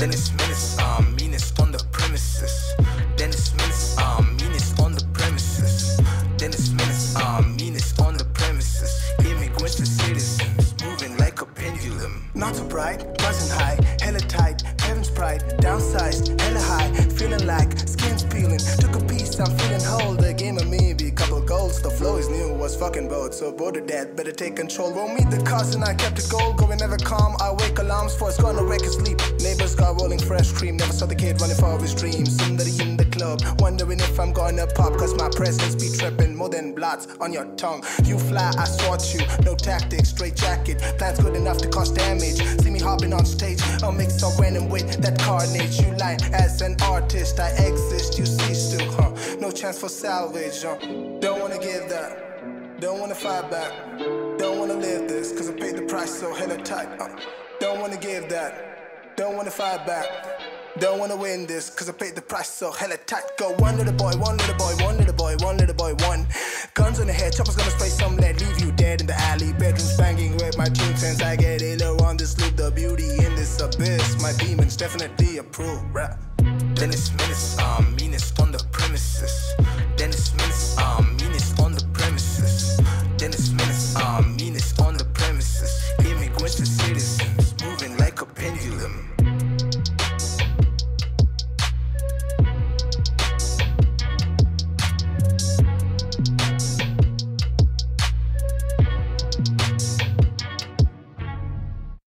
Dennis Menace, meanest on the premises. Dennis Menace, meanest on the premises. Dennis Menace, meanest on the premises. Immigrants and citizens, moving like a pendulum. Not too bright, buzzing high, hella tight, heaven's pride, downsized, hella high, feeling like skin's peeling. Took a piece, I'm feeling whole. The game of me be a couple goals. The flow is new, was fucking bold. So bored of that, better take control. Won't meet the cousin, I kept it gold. Going never calm, I wake alarms for it's gonna wreck his sleep. Neighbors got rolling fresh cream. Never saw the kid running for his dreams. Somebody in the club, wondering if I'm gonna pop. Cause my presence be tripping more than blots on your tongue. You fly, I swat you. No tactics, straight jacket. Plans good enough to cause damage. See me hopping on stage, I'll mix so random with that carnage. You lie as an artist, I exist, you cease to, no chance for salvage, Don't wanna give that, don't wanna fight back, don't wanna live this, cause I paid the price so hella tight, Don't wanna give that, don't wanna fight back, don't wanna win this, cause I paid the price so hella tight. Go one little boy, one little boy, one little boy, one little boy, one. Guns on the head, choppers gonna spray some lead, leave you dead in the alley. Bedrooms banging with my tune sense, I get iller on this loop. The beauty in this abyss, my demons definitely approve, rap. Dennis Menace, meanest on the premises. Dennis Menace,